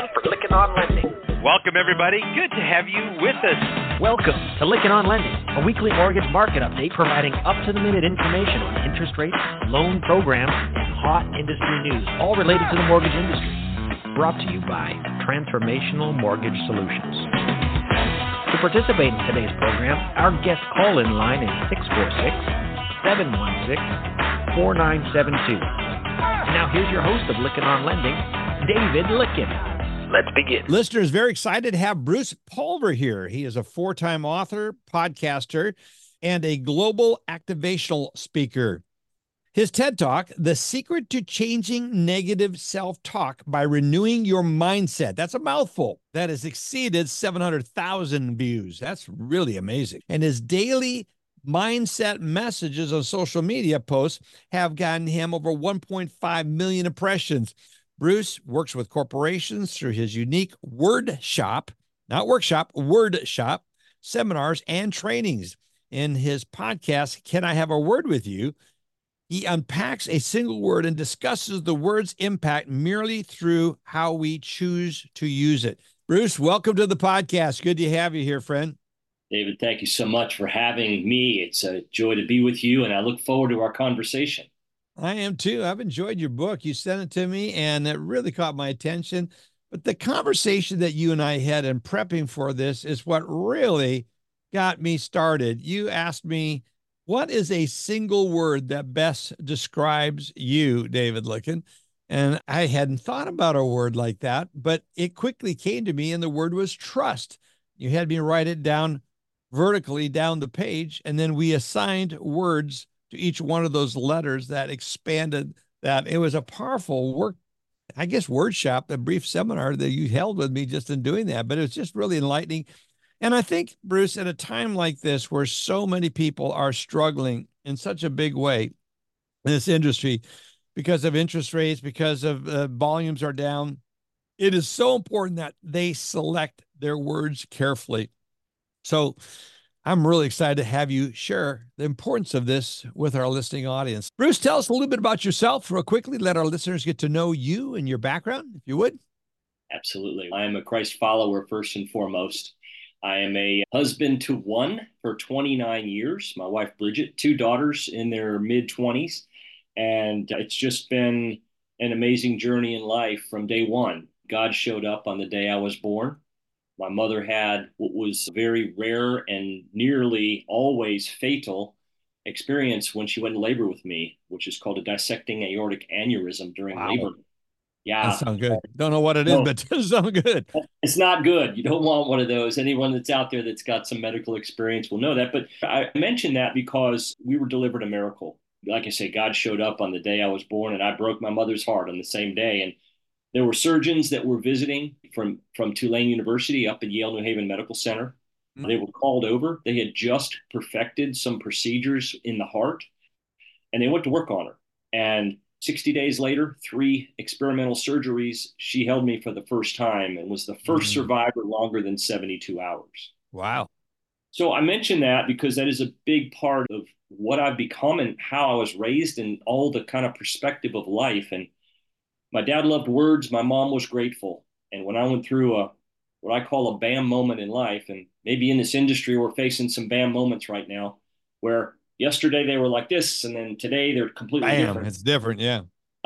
for Lykken On Lending. Welcome, everybody. Good to have you with us. Welcome to Lykken On Lending, a weekly mortgage market update providing up-to-the-minute information on interest rates, loan programs, and hot industry news, all related to the mortgage industry. Brought to you by Transformational Mortgage Solutions. To participate in today's program, our guest call-in line is 646-716-4972. And now here's your host of Lykken On Lending, David Lykken. Let's begin. Listeners, very excited to have Bruce Pulver here. He is a four-time author, podcaster, and a global activational speaker. His TED Talk, The Secret to Changing Negative Self-Talk by Renewing Your Mindset. That's a mouthful. That has exceeded 700,000 views. That's really amazing. And his daily mindset messages on social media posts have gotten him over 1.5 million impressions. Bruce works with corporations through his unique word shop seminars and trainings. In his podcast, Can I Have a Word with You? He unpacks a single word and discusses the word's impact merely through how we choose to use it. Bruce, welcome to the podcast. Good to have you here, friend. David, thank you so much for having me. It's a joy to be with you, and I look forward to our conversation. I am too. I've enjoyed your book. You sent it to me, and it really caught my attention. But the conversation that you and I had in prepping for this is what really got me started. You asked me, what is a single word that best describes you, David Lykken? And I hadn't thought about a word like that, but it quickly came to me, and the word was trust. You had me write it down vertically down the page, and then we assigned words to each one of those letters that expanded that. It was a powerful word shop, a brief seminar that you held with me just in doing that, but it was just really enlightening. And I think, Bruce, at a time like this where so many people are struggling in such a big way in this industry because of interest rates, because of volumes are down, it is so important that they select their words carefully. So I'm really excited to have you share the importance of this with our listening audience. Bruce, tell us a little bit about yourself real quickly. Let our listeners get to know you and your background, if you would. Absolutely. I am a Christ follower first and foremost. I am a husband to one for 29 years. My wife, Bridget, two daughters in their mid-20s. And it's just been an amazing journey in life from day one. God showed up on the day I was born. My mother had what was a very rare and nearly always fatal experience when she went in labor with me, which is called a dissecting aortic aneurysm during labor. Yeah. That sounds good. Don't know what it is, but it does sound good. It's not good. You don't want one of those. Anyone that's out there that's got some medical experience will know that. But I mentioned that because we were delivered a miracle. Like I say, God showed up on the day I was born, and I broke my mother's heart on the same day. And there were surgeons that were visiting from Tulane University up at Yale New Haven Medical Center. They were called over. They had just perfected some procedures in the heart, and they went to work on her. And 60 days later, 3 experimental surgeries, she held me for the first time and was the first survivor longer than 72 hours. Wow. So I mention that because that is a big part of what I've become and how I was raised and all the kind of perspective of life. And my dad loved words. My mom was grateful. And when I went through what I call a BAM moment in life, and maybe in this industry, we're facing some BAM moments right now where yesterday they were like this, and then today they're completely different. It's different, yeah.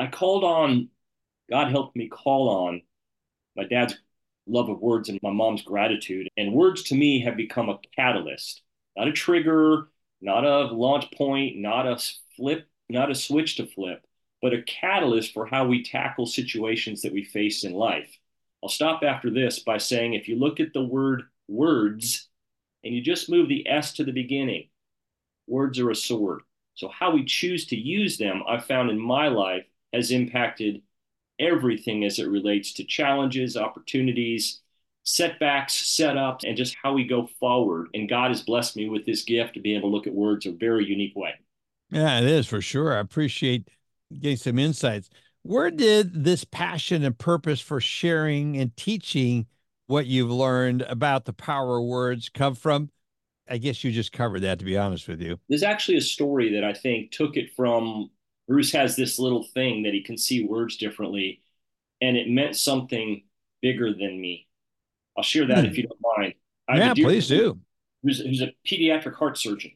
God helped me call on my dad's love of words and my mom's gratitude. And words to me have become a catalyst, not a trigger, not a launch point, not a flip, not a switch to flip, but a catalyst for how we tackle situations that we face in life. I'll stop after this by saying, if you look at the word words and you just move the S to the beginning, words are a sword. So how we choose to use them, I've found in my life, has impacted everything as it relates to challenges, opportunities, setbacks, setups, and just how we go forward. And God has blessed me with this gift to be able to look at words a very unique way. Yeah, it is for sure. I appreciate getting some insights. Where did this passion and purpose for sharing and teaching what you've learned about the power of words come from? I guess you just covered that, to be honest with you. There's actually a story that I think took it from Bruce has this little thing that he can see words differently. And it meant something bigger than me. I'll share that if you don't mind. I have Yeah, a dear please friend do. who's a pediatric heart surgeon.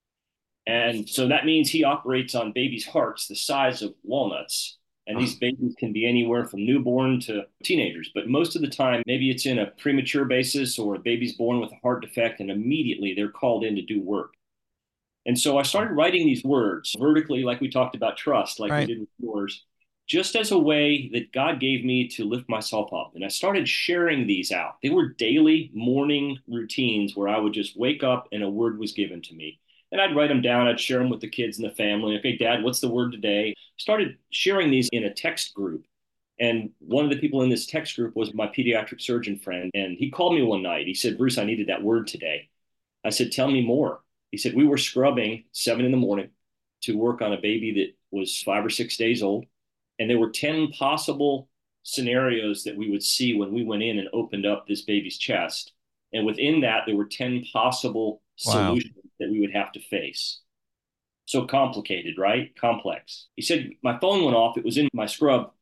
And so that means he operates on babies' hearts the size of walnuts. And these babies can be anywhere from newborn to teenagers. But most of the time, maybe it's in a premature basis or a baby's born with a heart defect, and immediately they're called in to do work. And so I started writing these words vertically, like we talked about trust, like we Right. did with yours, just as a way that God gave me to lift myself up. And I started sharing these out. They were daily morning routines where I would just wake up and a word was given to me. And I'd write them down. I'd share them with the kids and the family. Okay, Dad, what's the word today? Started sharing these in a text group. And one of the people in this text group was my pediatric surgeon friend. And he called me one night. He said, Bruce, I needed that word today. I said, tell me more. He said, we were scrubbing 7 a.m. to work on a baby that was 5 or 6 days old. And there were 10 possible scenarios that we would see when we went in and opened up this baby's chest. And within that, there were 10 possible Wow. solutions that we would have to face. So complicated, right? Complex. He said, my phone went off. It was in my scrub.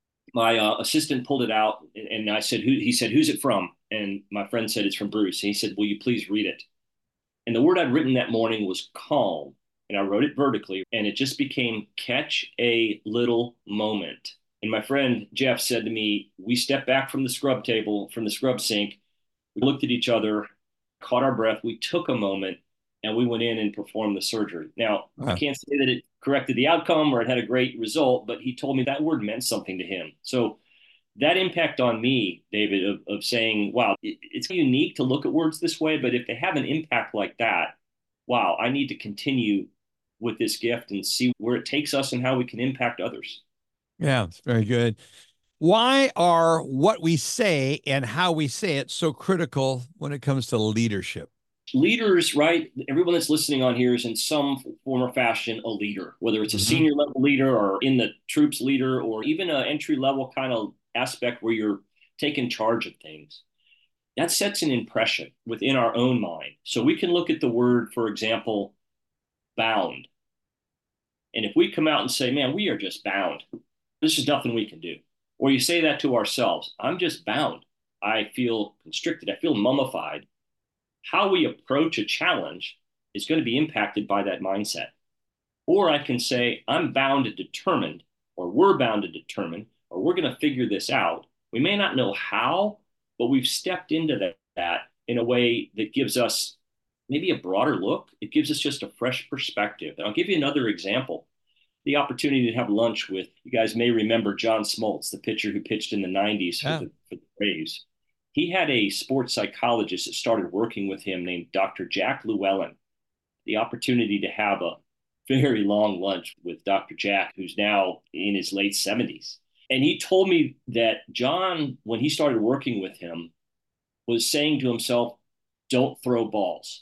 My assistant pulled it out and I said, he said, who's it from? And my friend said, it's from Bruce. And he said, will you please read it? And the word I'd written that morning was calm. And I wrote it vertically, and it just became catch a little moment. And my friend Jeff said to me, we stepped back from the scrub table, from the scrub sink. We looked at each other, caught our breath. We took a moment and we went in and performed the surgery. Now, I can't say that it corrected the outcome or it had a great result, but he told me that word meant something to him. So that impact on me, David, of saying, wow, it's unique to look at words this way, but if they have an impact like that, wow, I need to continue with this gift and see where it takes us and how we can impact others. Yeah, it's very good. Why are what we say and how we say it so critical when it comes to leadership? Leaders, right? Everyone that's listening on here is in some form or fashion a leader, whether it's a senior level leader or in the troops leader or even an entry level kind of aspect where you're taking charge of things. That sets an impression within our own mind. So we can look at the word, for example, bound. And if we come out and say, man, we are just bound, this is nothing we can do. Or you say that to ourselves, I'm just bound. I feel constricted. I feel mummified. How we approach a challenge is going to be impacted by that mindset. Or I can say, I'm bound and determined, or we're bound and determined, or we're going to figure this out. We may not know how, but we've stepped into that in a way that gives us maybe a broader look. It gives us just a fresh perspective. And I'll give you another example. The opportunity to have lunch with, you guys may remember John Smoltz, the pitcher who pitched in the 90s for the Braves. He had a sports psychologist that started working with him named Dr. Jack Llewellyn. The opportunity to have a very long lunch with Dr. Jack, who's now in his late 70s. And he told me that John, when he started working with him, was saying to himself, don't throw balls.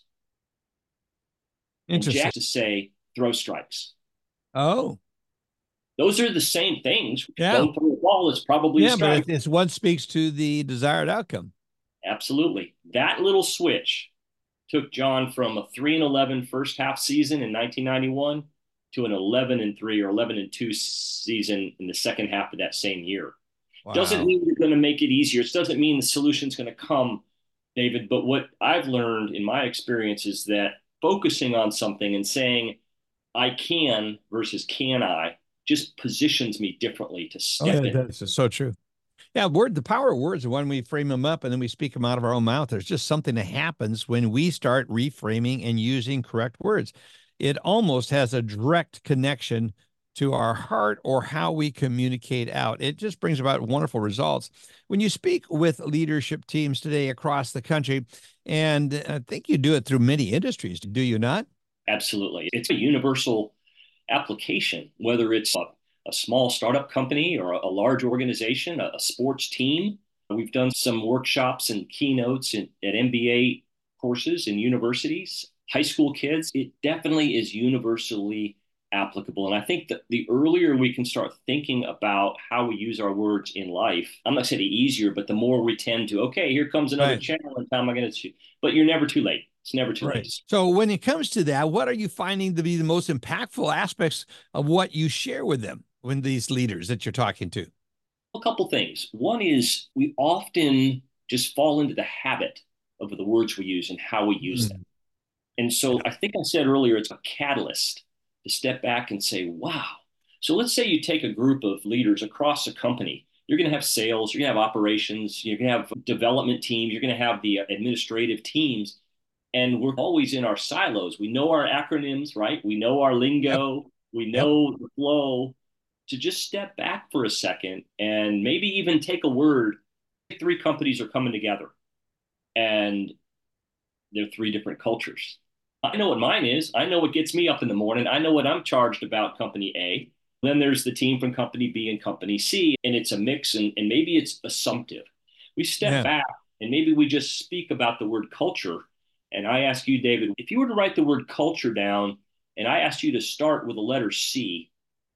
Interesting. And Jack to say, throw strikes. Oh. Those are the same things. Yeah. Don't throw a ball is probably a strike. But it's what speaks to the desired outcome. Absolutely. That little switch took John from a 3-11 first half season in 1991 to an 11-3 or 11-2 season in the second half of that same year. Wow. Doesn't mean you're going to make it easier. It doesn't mean the solution's going to come, David. But what I've learned in my experience is that focusing on something and saying, I can versus can I, just positions me differently to step in. That's so true. Yeah, the power of words, when we frame them up and then we speak them out of our own mouth, there's just something that happens when we start reframing and using correct words. It almost has a direct connection to our heart or how we communicate out. It just brings about wonderful results. When you speak with leadership teams today across the country, and I think you do it through many industries, do you not? Absolutely. It's a universal application, whether it's a small startup company or a large organization, a sports team. We've done some workshops and keynotes at MBA courses in universities, high school kids. It definitely is universally applicable. And I think that the earlier we can start thinking about how we use our words in life, I'm not saying easier, but the more we tend to, okay, here comes another challenge. How am I going to, but you're never too late. It's never too late. So when it comes to that, what are you finding to be the most impactful aspects of what you share with them when these leaders that you're talking to? A couple things. One is we often just fall into the habit of the words we use and how we use them. Mm. And so I think I said earlier, it's a catalyst to step back and say, wow. So let's say you take a group of leaders across a company. You're going to have sales, you're going to have operations, you're going to have development teams, you're going to have the administrative teams. And we're always in our silos. We know our acronyms, right? We know our Yep. lingo, we Yep. know the flow. To just step back for a second and maybe even take a word. Three companies are coming together and they're three different cultures. I know what mine is. I know what gets me up in the morning. I know what I'm charged about company A. Then there's the team from company B and company C, and it's a mix, and maybe it's assumptive. We step Yeah. back and maybe we just speak about the word culture. And I ask you, David, if you were to write the word culture down and I asked you to start with a letter C,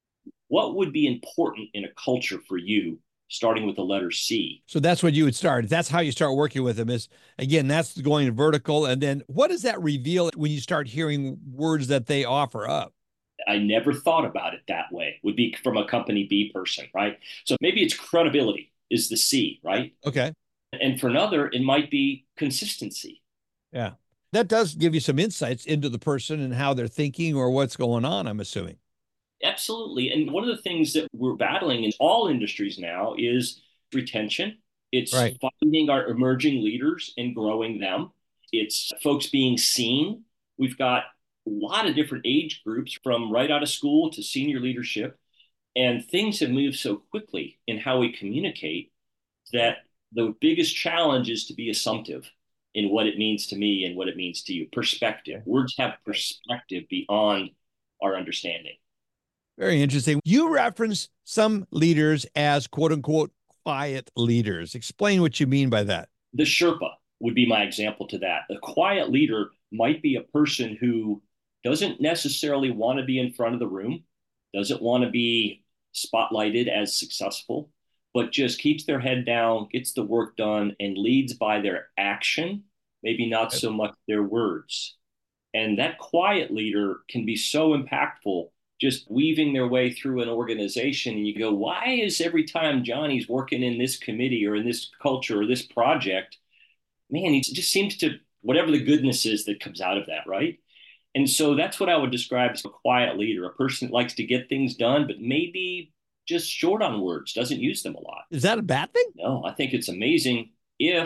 what would be important in a culture for you, starting with the letter C? So that's what you would start. That's how you start working with them is again, that's going vertical. And then what does that reveal when you start hearing words that they offer up? I never thought about it that way, would be from a company B person, right? So maybe it's credibility is the C, right? Okay. And for another, it might be consistency. Yeah. That does give you some insights into the person and how they're thinking or what's going on, I'm assuming. Absolutely. And one of the things that we're battling in all industries now is retention. It's Right. finding our emerging leaders and growing them. It's folks being seen. We've got a lot of different age groups from right out of school to senior leadership. And things have moved so quickly in how we communicate that the biggest challenge is to be assumptive in what it means to me and what it means to you. Perspective. Words have perspective beyond our understanding. Very interesting. You reference some leaders as quote unquote quiet leaders. Explain what you mean by that. The Sherpa would be my example to that. A quiet leader might be a person who doesn't necessarily want to be in front of the room, doesn't want to be spotlighted as successful, but just keeps their head down, gets the work done, and leads by their action, maybe not so much their words. And that quiet leader can be so impactful, just weaving their way through an organization. And you go, why is every time Johnny's working in this committee or in this culture or this project, man, he just seems to, whatever the goodness is that comes out of that, right? And so that's what I would describe as a quiet leader, a person that likes to get things done, but maybe just short on words, doesn't use them a lot. Is that a bad thing? No, I think it's amazing if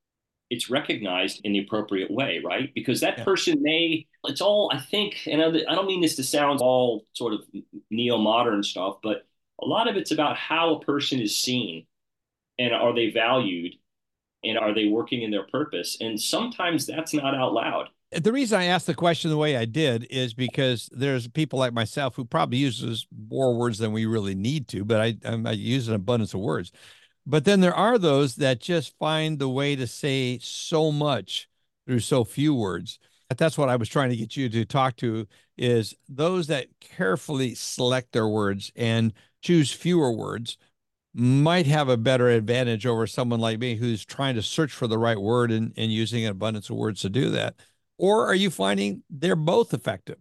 it's recognized in the appropriate way, right? Because that Yeah. person may, it's all, I think, and I don't mean this to sound all sort of neo modern stuff, but a lot of it's about how a person is seen and are they valued and are they working in their purpose? And sometimes that's not out loud. The reason I asked the question the way I did is because there's people like myself who probably uses more words than we really need to, but I use an abundance of words. But then there are those that just find the way to say so much through so few words. That's what I was trying to get you to talk to is those that carefully select their words and choose fewer words might have a better advantage over someone like me who's trying to search for the right word and using an abundance of words to do that. Or are you finding they're both effective?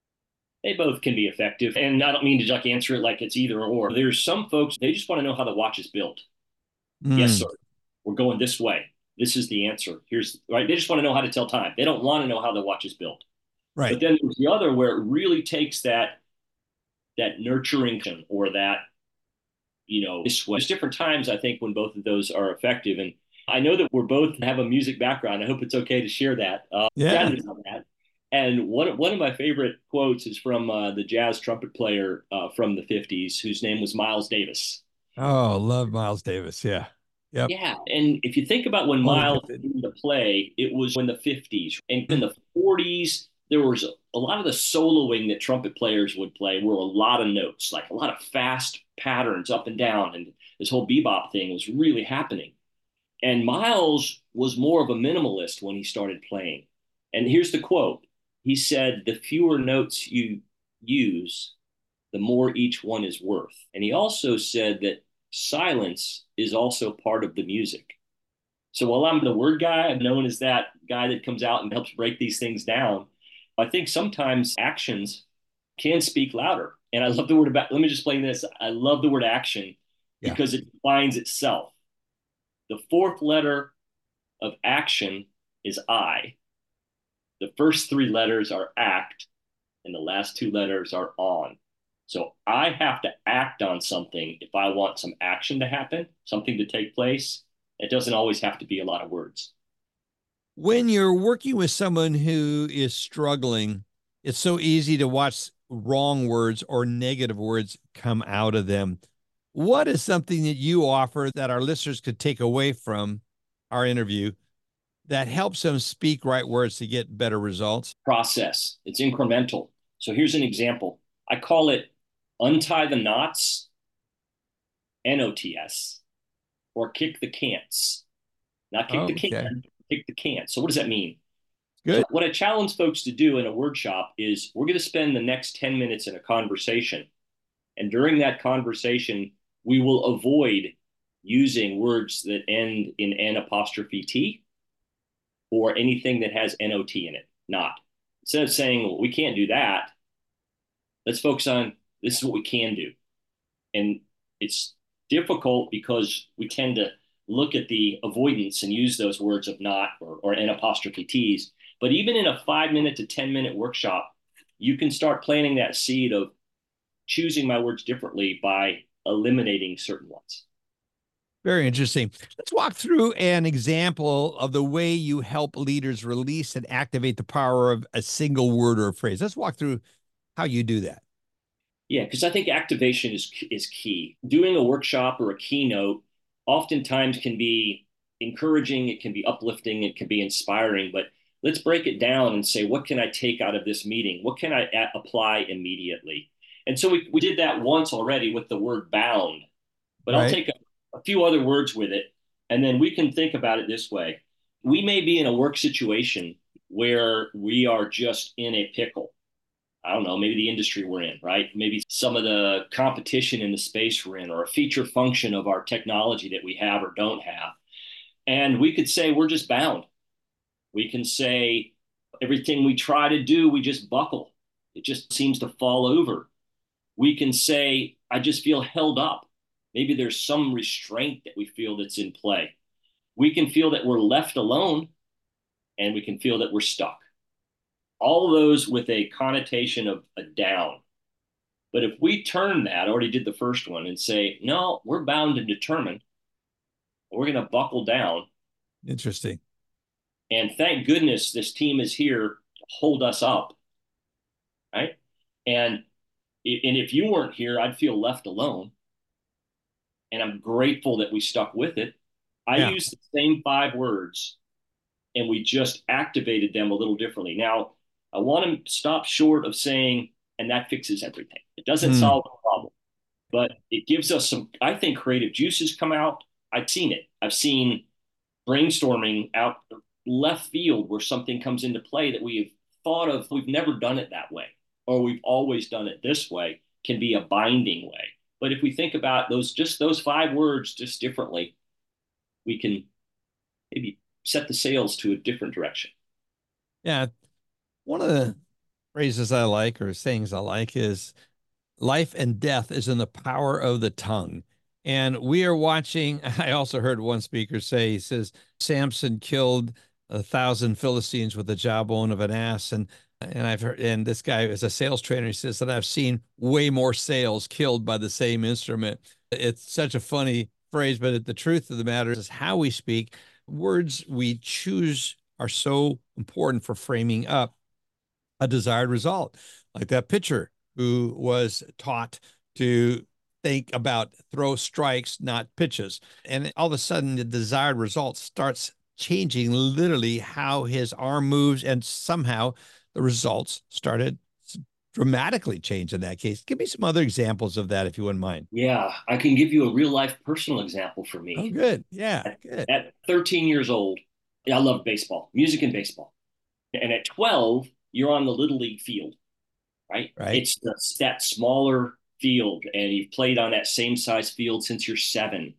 They both can be effective. And I don't mean to like answer it like it's either or. There's some folks, they just want to know how the watch is built. Yes, Mm, sir. We're going this way. This is the answer. Here's right. They just want to know how to tell time. They don't want to know how the watch is built. But right. then there's the other where it really takes that nurturing or that, this way. There's different times I think when both of those are effective. And I know that we're both have a music background. I hope it's okay to share that. Yeah. That. And one of my favorite quotes is from the jazz trumpet player from the 50s, whose name was Miles Davis. Oh, love Miles Davis. Yeah. Yep. Yeah, and if you think about when Totally Miles gifted. came to play, it was in the 50s. And in Mm, the 40s, there was a lot of the soloing that trumpet players would play were a lot of notes, like a lot of fast patterns up and down. And this whole bebop thing was really happening. And Miles was more of a minimalist when he started playing. And here's the quote. He said, the fewer notes you use, the more each one is worth. And he also said that silence is also part of the music. So while I'm the word guy, I'm known as that guy that comes out and helps break these things down. I think sometimes actions can speak louder. And I love the word about, let me just explain this. I love the word action Yeah. because it defines itself. The fourth letter of action is I. The first three letters are act, and the last two letters are on. So I have to act on something if I want some action to happen, something to take place. It doesn't always have to be a lot of words. When you're working with someone who is struggling, it's so easy to watch wrong words or negative words come out of them. What is something that you offer that our listeners could take away from our interview that helps them speak right words to get better results? Process. It's incremental. So here's an example. I call it untie the knots, NOTS, or kick the cants. Not kick the Okay. can, kick the can. So what does that mean? Good. So what I challenge folks to do in a word shop is we're going to spend the next 10 minutes in a conversation. And during that conversation, we will avoid using words that end in N apostrophe T or anything that has NOT in it. Not. Instead of saying, well, we can't do that, let's focus on this is what we can do. And it's difficult because we tend to look at the avoidance and use those words of not or N apostrophe T's. But even in a 5 minute to 10 minute workshop, you can start planting that seed of choosing my words differently by eliminating certain ones. Very interesting. Let's walk through an example of the way you help leaders release and activate the power of a single word or a phrase. Let's walk through how you do that. Yeah, because I think activation is key. Doing a workshop or a keynote oftentimes can be encouraging, it can be uplifting, it can be inspiring, but let's break it down and say, what can I take out of this meeting? What can I apply immediately? And so we did that once already with the word bound, but I'll take a few other words with it, and then we can think about it this way. We may be in a work situation where we are just in a pickle. I don't know, maybe the industry we're in, right? Maybe some of the competition in the space we're in, or a feature function of our technology that we have or don't have. And we could say we're just bound. We can say everything we try to do, we just buckle. It just seems to fall over. We can say, I just feel held up. Maybe there's some restraint that we feel that's in play. We can feel that we're left alone, and we can feel that we're stuck. All of those with a connotation of a down. But if we turn that, I already did the first one, and say, no, we're bound and determined. We're going to buckle down. Interesting. And thank goodness this team is here to hold us up, right? And if you weren't here, I'd feel left alone. And I'm grateful that we stuck with it. I used the same 5 words, and we just activated them a little differently. Now, I want to stop short of saying, and that fixes everything. It doesn't solve the problem, but it gives us some, I think, creative juices come out. I've seen it. I've seen brainstorming out left field where something comes into play that we've thought of, we've never done it that way, or we've always done it this way, can be a binding way. But if we think about those 5 words just differently, we can maybe set the sails to a different direction. Yeah. One of the phrases I like or sayings I like is life and death is in the power of the tongue. And we are watching, I also heard one speaker say, he says, Samson killed 1,000 Philistines with the jawbone of an ass. And I've heard, and this guy is a sales trainer. He says that I've seen way more sales killed by the same instrument. It's such a funny phrase, but the truth of the matter is how we speak. Words we choose are so important for framing up a desired result. Like that pitcher who was taught to think about throw strikes, not pitches. And all of a sudden, the desired result starts changing literally how his arm moves, and somehow the results started dramatically change in that case. Give me some other examples of that, if you wouldn't mind. Yeah, I can give you a real life personal example for me. Oh, good. Yeah, good. At 13 years old, I love baseball, music and baseball. And at 12, you're on the little league field, right? It's that smaller field, and you've played on that same size field since you're 7.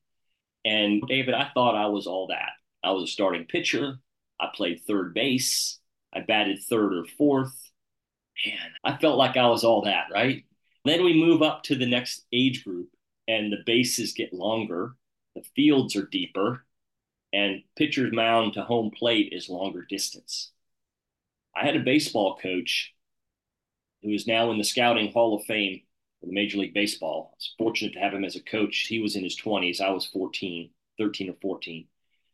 And David, I thought I was all that. I was a starting pitcher. I played third base. I batted third or fourth. Man, I felt like I was all that, right? Then we move up to the next age group, and the bases get longer, the fields are deeper, and pitcher's mound to home plate is longer distance. I had a baseball coach who is now in the Scouting Hall of Fame for the Major League Baseball. I was fortunate to have him as a coach. He was in his 20s. I was 13 or 14.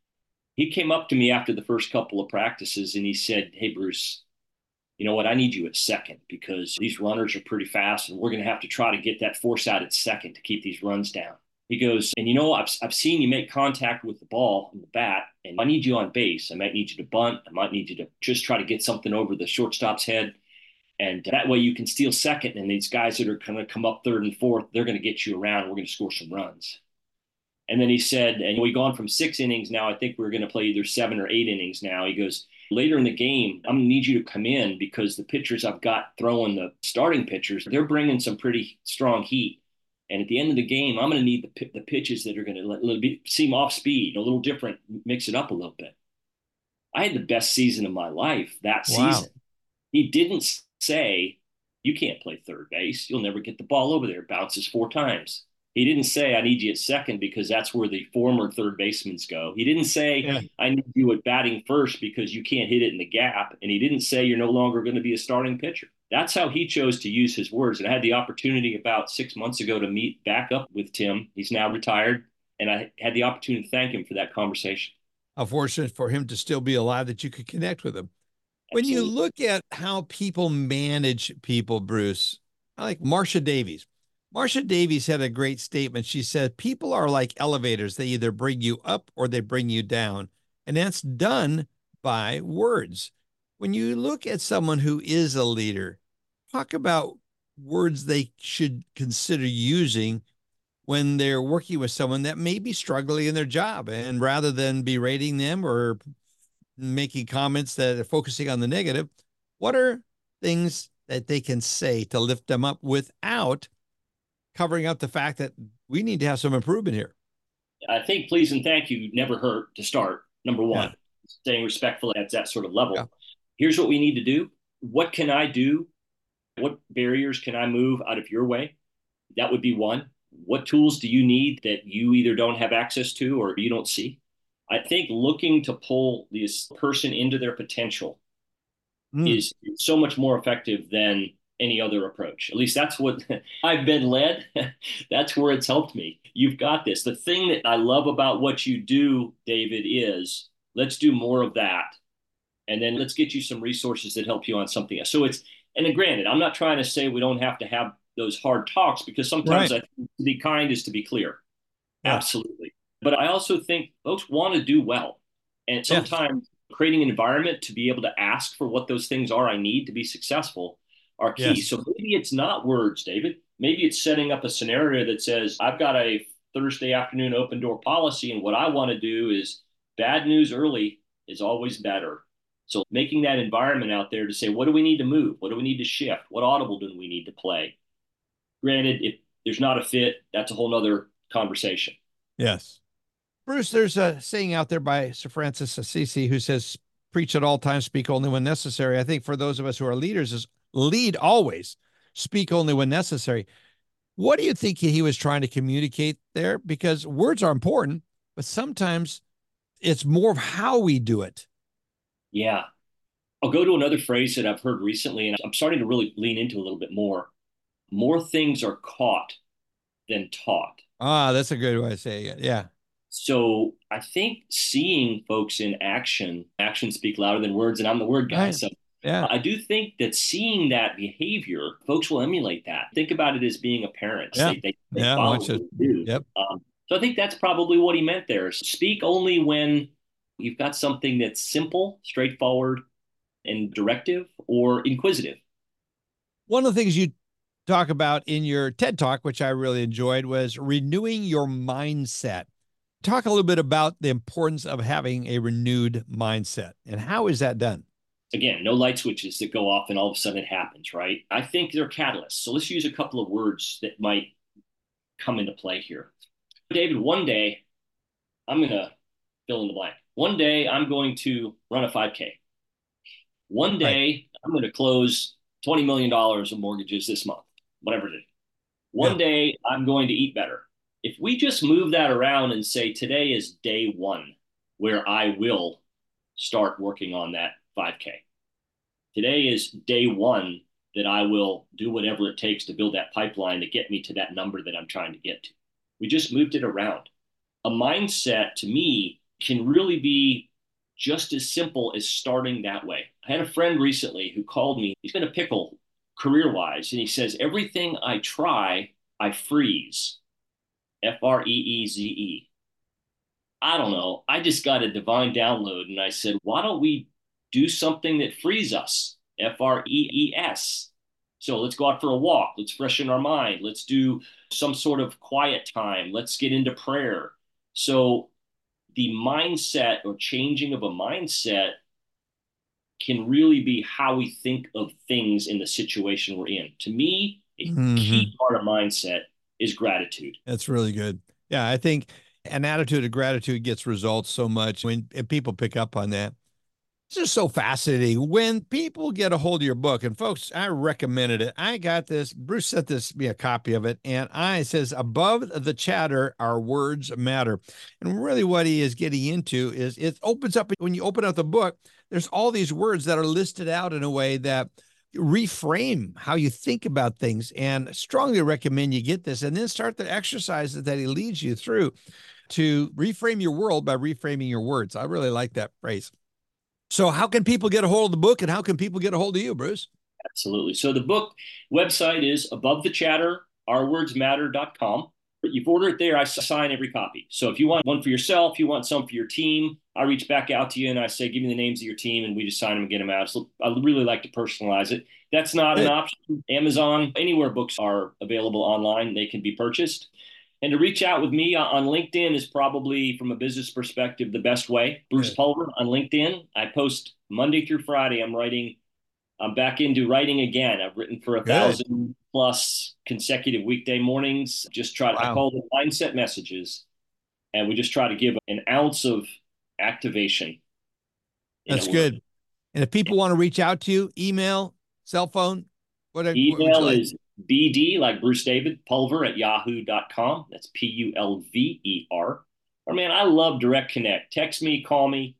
He came up to me after the first couple of practices and he said, "Hey, Bruce, you know what? I need you at second because these runners are pretty fast and we're going to have to try to get that force out at second to keep these runs down." He goes, "And you know, I've seen you make contact with the ball and the bat, and I need you on base. I might need you to bunt. I might need you to just try to get something over the shortstop's head. And that way you can steal second. And these guys that are going to come up third and fourth, they're going to get you around. We're going to score some runs." And then he said, and we've gone from 6 innings now. I think we're going to play either 7 or 8 innings now. He goes, "Later in the game, I'm going to need you to come in because the pitchers I've got throwing, the starting pitchers, they're bringing some pretty strong heat. And at the end of the game, I'm going to need the pitches that are going to seem off speed, a little different, mix it up a little bit." I had the best season of my life that season. He didn't say, "You can't play third base. You'll never get the ball over there. It bounces 4 times." He didn't say, "I need you at second because that's where the former third basemen go." He didn't say, "I need you at batting first because you can't hit it in the gap." And he didn't say, "You're no longer going to be a starting pitcher." That's how he chose to use his words. And I had the opportunity about 6 months ago to meet back up with Tim. He's now retired. And I had the opportunity to thank him for that conversation. How fortunate for him to still be alive that you could connect with him. When Absolutely. you look at how people manage people, Bruce, I like Marsha Davies. Marsha Davies had a great statement. She said, "People are like elevators. They either bring you up or they bring you down. And that's done by words." When you look at someone who is a leader, talk about words they should consider using when they're working with someone that may be struggling in their job. And rather than berating them or making comments that are focusing on the negative, what are things that they can say to lift them up without covering up the fact that we need to have some improvement here? I think please and thank you never hurt to start. Number one, staying respectful at that sort of level. Here's what we need to do. What can I do? What barriers can I move out of your way? That would be one. What tools do you need that you either don't have access to or you don't see? I think looking to pull this person into their potential is so much more effective than any other approach. At least that's what I've been led. That's where it's helped me. You've got this. The thing that I love about what you do, David, is let's do more of that. And then let's get you some resources that help you on something else. So and then granted, I'm not trying to say we don't have to have those hard talks because sometimes I think to be kind is to be clear. Absolutely. But I also think folks want to do well. And sometimes creating an environment to be able to ask for what those things are I need to be successful are key. So maybe it's not words, David. Maybe it's setting up a scenario that says, I've got a Thursday afternoon open door policy, and what I want to do is bad news early is always better. So making that environment out there to say, what do we need to move? What do we need to shift? What audible do we need to play? Granted, if there's not a fit, that's a whole nother conversation. Yes. Bruce, there's a saying out there by Sir Francis Assisi who says, "Preach at all times, speak only when necessary." I think for those of us who are leaders is lead always, speak only when necessary. What do you think he was trying to communicate there? Because words are important, but sometimes it's more of how we do it. Yeah. I'll go to another phrase that I've heard recently, and I'm starting to really lean into a little bit more. More things are caught than taught. Ah, that's a good way of saying it. Yeah. So I think seeing folks in action, actions speak louder than words, and I'm the word guy. So I do think that seeing that behavior, folks will emulate that. Think about it as being a parent. They follow what you do. So I think that's probably what he meant there. Speak only when you've got something that's simple, straightforward, and directive or inquisitive. One of the things you talk about in your TED Talk, which I really enjoyed, was renewing your mindset. Talk a little bit about the importance of having a renewed mindset and how is that done? Again, no light switches that go off and all of a sudden it happens, right? I think they're catalysts. So let's use a couple of words that might come into play here. David, one day I'm going to fill in the blank. One day I'm going to run a 5K. One day I'm going to close $20 million of mortgages this month, whatever it is. One day I'm going to eat better. if we just move that around and say today is day one where I will start working on that 5K. Today is day one that I will do whatever it takes to build that pipeline to get me to that number that I'm trying to get to. We just moved it around. A mindset to me can really be just as simple as starting that way. I had a friend recently who called me. He's in a pickle career-wise, and he says, everything I try, I freeze. Freeze. I don't know. I just got a divine download, and I said, why don't we do something that frees us? Frees. So let's go out for a walk. Let's freshen our mind. Let's do some sort of quiet time. Let's get into prayer. So the mindset or changing of a mindset can really be how we think of things in the situation we're in. To me, a key part of mindset is gratitude. That's really good. Yeah, I think an attitude of gratitude gets results so much when people pick up on that. It's just so fascinating when people get a hold of your book. And folks, I recommended it. I got this. Bruce sent me a copy of it. And it says, above the chatter, our words matter. And really what he is getting into is it opens up, when you open up the book, there's all these words that are listed out in a way that reframe how you think about things. And I strongly recommend you get this and then start the exercises that he leads you through to reframe your world by reframing your words. I really like that phrase. So how can people get a hold of the book and how can people get a hold of you, Bruce? Absolutely. So the book website is Above the Chatter, ourwordsmatter.com. You order it there, I sign every copy. So if you want one for yourself, you want some for your team, I reach back out to you and I say, give me the names of your team, and we just sign them and get them out. So I really like to personalize it. That's not an option. Amazon, anywhere books are available online, they can be purchased. And to reach out with me on LinkedIn is probably, from a business perspective, the best way. Bruce Pulver on LinkedIn. I post Monday through Friday. I'm back into writing again. I've written for 1,000 plus consecutive weekday mornings. I call them mindset messages. And we just try to give an ounce of activation. That's good. And if people want to reach out to you, email, cell phone, whatever. Email is BD, like Bruce David, Pulver at yahoo.com. That's Pulver. Or man, I love Direct Connect. Text me, call me,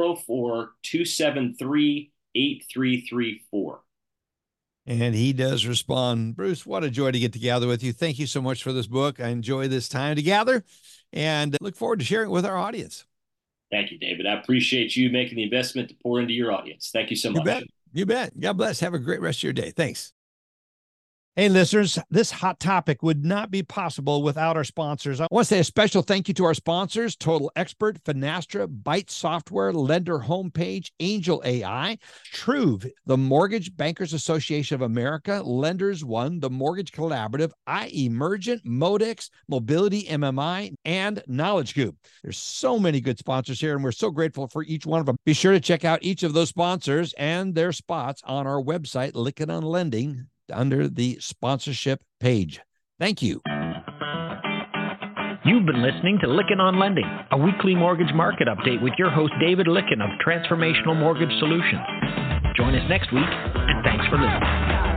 404-273-8334. And he does respond. Bruce, what a joy to get together with you. Thank you so much for this book. I enjoy this time together and look forward to sharing it with our audience. Thank you, David. I appreciate you making the investment to pour into your audience. Thank you so much. You bet. God bless. Have a great rest of your day. Thanks. Hey, listeners, this hot topic would not be possible without our sponsors. I want to say a special thank you to our sponsors, Total Expert, Finastra, Byte Software, Lender Homepage, Angel AI, Truve, the Mortgage Bankers Association of America, Lenders One, the Mortgage Collaborative, iEmergent, Modex, Mobility MMI, and Knowledge Group. There's so many good sponsors here, and we're so grateful for each one of them. Be sure to check out each of those sponsors and their spots on our website, Lykken on Lending, under the sponsorship page. Thank you. You've been listening to Lykken on Lending, a weekly mortgage market update with your host, David Lykken of Transformational Mortgage Solutions. Join us next week, and thanks for listening.